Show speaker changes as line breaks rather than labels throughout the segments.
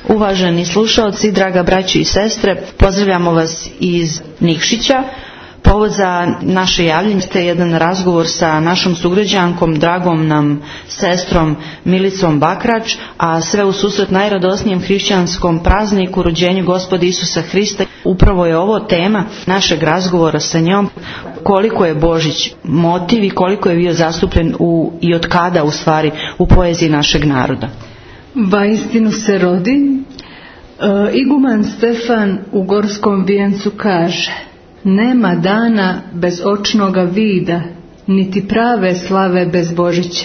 Uvaženi slušalci, draga braćo i sestre, pozdravljamo vas iz Nikšića. Povod za naše javljanje je jedan razgovor sa našom sugrađankom, dragom nam sestrom Milicom Bakrač, a sve u susret najradosnijem hrišćanskom prazniku, rođenju Gospoda Isusa Hrista. Upravo je ovo tema našeg razgovora sa njom, koliko je Božić motiv i koliko je bio zastupljen i od kada u stvari u poeziji našeg naroda.
Vaistinu se rodi. Iguman Stefan u Gorskom vijencu kaže: nema dana bez očnoga vida, niti prave slave bez Božića.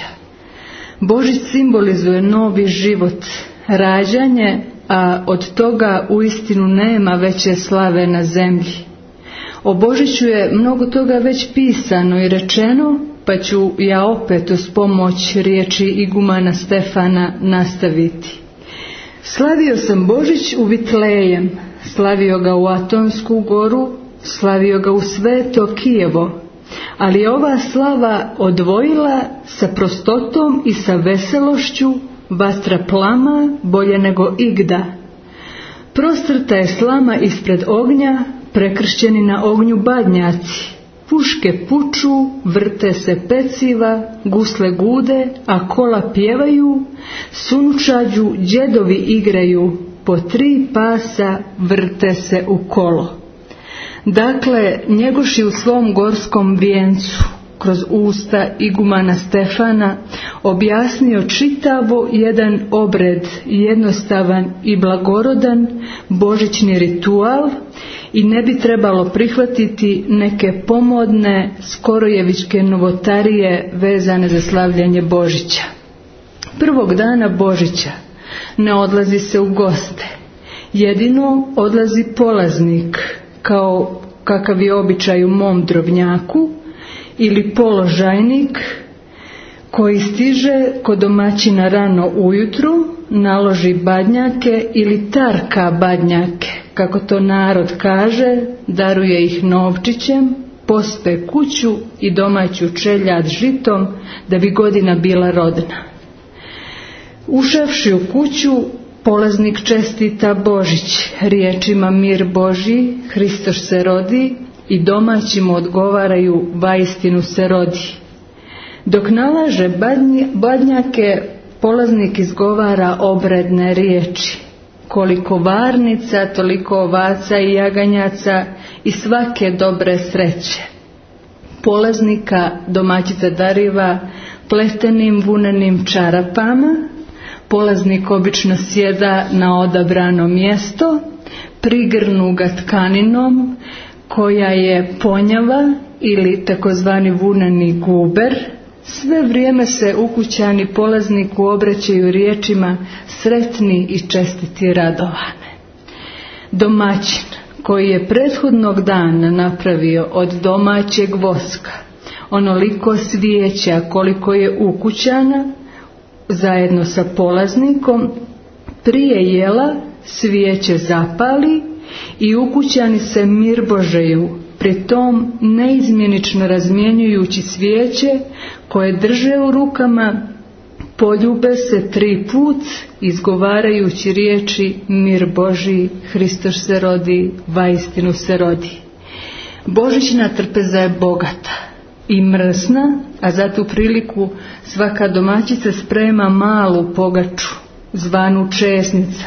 Božić simbolizuje novi život, rađanje, a od toga uistinu nema veće slave na zemlji. O Božiću je mnogo toga već pisano i rečeno, pa ću ja opet uz pomoć riječi igumana Stefana nastaviti. Slavio sam Božić u Vitlejem, slavio ga u Atonsku goru, slavio ga u Sveto Kijevo, ali je ova slava odvojila sa prostotom i sa veselošću, vatra plama bolje nego igda. Prostrta je slama ispred ognja, prekršćeni na ognju badnjaci. Puške puču, vrte se peciva, gusle gude, a kola pjevaju, sunučađu đedovi igraju, po 3 pasa vrte se u kolo. Dakle, Njegoš je u svom gorskom vijencu, kroz usta igumana Stefana, objasnio čitavo jedan obred, jednostavan i blagorodan božićni ritual, i ne bi trebalo prihvatiti neke pomodne skorojevičke novotarije vezane za slavljanje Božića. Prvog dana Božića ne odlazi se u goste, jedino odlazi polaznik, kao kakav je običaj u mom Drobnjaku, ili položajnik, koji stiže kod domaćina rano ujutru, naloži badnjake ili tarka badnjake, kako to narod kaže, daruje ih novčićem, pospe kuću i domaću čeljad žitom, da bi godina bila rodna. Ušavši u kuću, polaznik čestita Božić riječima: mir Božji, Hristoš se rodi, i domaćim odgovaraju: vaistinu se rodi. Dok nalaže badnjake, polaznik izgovara obredne riječi: koliko varnica, toliko ovaca i jaganjaca i svake dobre sreće. Polaznika domaćica dariva pletenim vunenim čarapama. Polaznik obično sjeda na odabrano mjesto, prigrnu ga tkaninom koja je ponjava ili takozvani vuneni guber. Sve vrijeme se ukućani polazniku obraćaju riječima: sretni i čestiti radovane. Domaćin, koji je prethodnog dana napravio od domaćeg voska onoliko svijeća koliko je ukućana, zajedno sa polaznikom, prije jela svijeće zapali i ukućani se mirbožeju, pri tom neizmjenično razmjenjujući svijeće koje drže u rukama, poljube se 3 put izgovarajući riječi: mir Božji, Hristoš se rodi, vaistinu se rodi. Božićna trpeza je bogata i mrsna, a za tu priliku svaka domaćica sprema malu pogaču, zvanu česnica.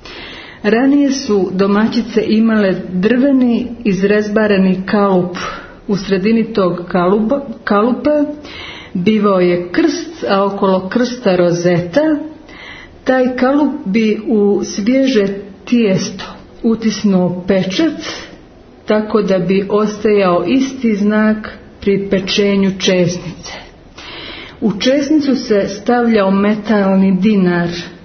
Ranije su domaćice imale drveni izrezbareni kalup. U sredini tog kalupa bivao je krst, a okolo krsta rozeta. Taj kalup bi u svježe tijesto utisnuo pečat, tako da bi ostajao isti znak pri pečenju česnice. U česnicu se stavljao metalni dinar.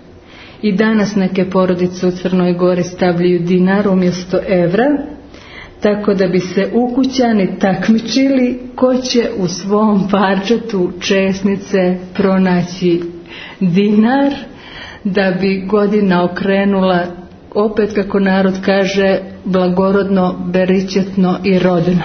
I danas neke porodice u Crnoj Gori stavljaju dinar umjesto evra, tako da bi se ukućani takmičili ko će u svom parčetu česnice pronaći dinar, da bi godina okrenula, opet kako narod kaže, blagorodno, beričetno i rodno.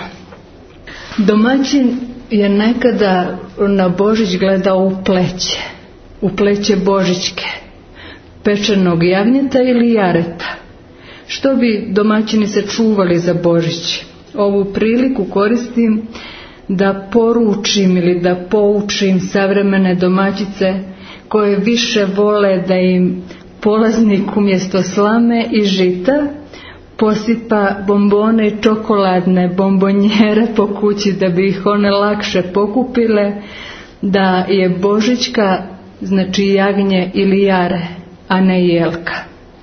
Domaćin je nekada na Božić gledao u pleće Božićke. pečenog jagnjeta ili jareta. Što bi domaćini se čuvali za Božić? Ovu priliku koristim da poručim ili da poučim savremene domaćice koje više vole da im polaznik umjesto slame i žita posipa bombone i čokoladne bombonjere po kući da bi ih one lakše pokupile, da je Božićka znači jagnje ili jare, a ne jelka.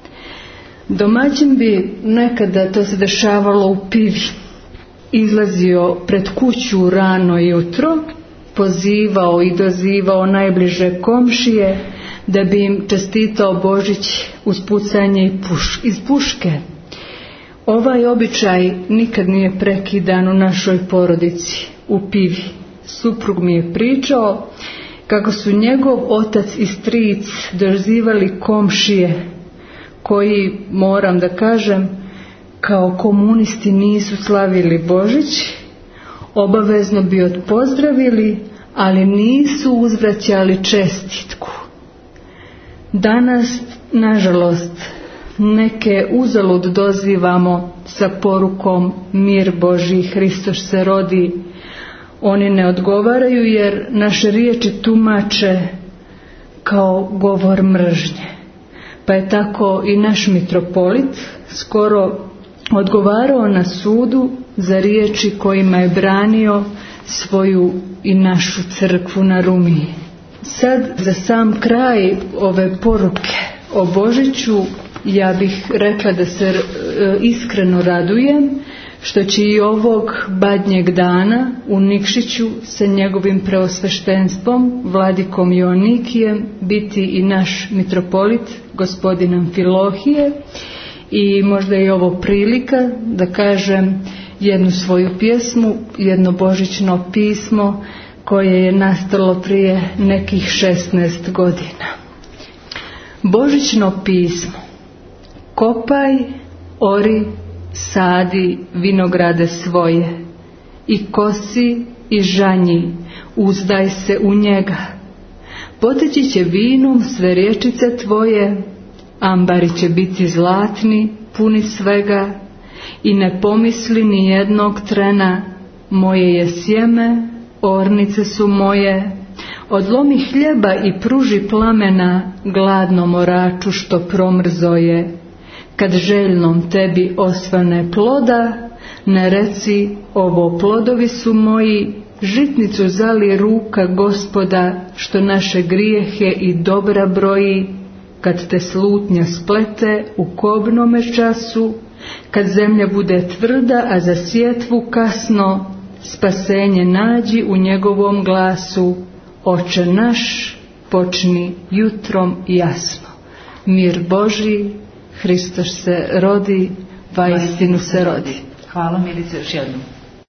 Domaćin bi nekada, to se dešavalo u pivi, izlazio pred kuću rano jutro, pozivao i dozivao najbliže komšije da bi im čestitao Božić uz pucanje iz puške. Ovaj običaj nikad nije prekidan u našoj porodici, u pivi. Suprug mi je pričao kako su njegov otac i stric dozivali komšije koji, moram da kažem, kao komunisti nisu slavili Božić, obavezno bi odpozdravili, ali nisu uzvraćali čestitku. Danas, nažalost, neke uzalud dozivamo sa porukom mir Božji, Hristos se rodi. Oni ne odgovaraju jer naše riječi tumače kao govor mržnje. Pa je tako i naš mitropolit skoro odgovarao na sudu za riječi kojima je branio svoju i našu crkvu na Rumiji. Sad, za sam kraj ove poruke o Božiću, ja bih rekla da se iskreno radujem što će i ovog badnjeg dana u Nikšiću sa njegovim preosveštenstvom, vladikom Joanikijem, biti i naš mitropolit, gospodin Amfilohije, i možda je ovo prilika da kažem jednu svoju pjesmu, jedno božićno pismo koje je nastalo prije nekih 16 godina. Božićno pismo. Kopaj, ori, sadi vinograde svoje i kosi i žanji, uzdaj se u njega. Poteći će vinom sve rječice tvoje, ambari će biti zlatni, puni svega, i ne pomisli ni jednog trena, moje je sjeme, ornice su moje. Odlomi hljeba i pruži plamena gladnom oraču što promrzo je. Kad željnom tebi osvane ploda, ne reci ovo plodovi su moji, žitnicu zali ruka Gospoda što naše grijehe i dobra broji. Kad te slutnja splete u kobnome času, kad zemlja bude tvrda, a za sjetvu kasno, spasenje nađi u njegovom glasu. Oče naš, počni jutrom jasno. Mir Božji, Hristos se rodi, vaistinu se rodi.
Hvala Milice još jednom.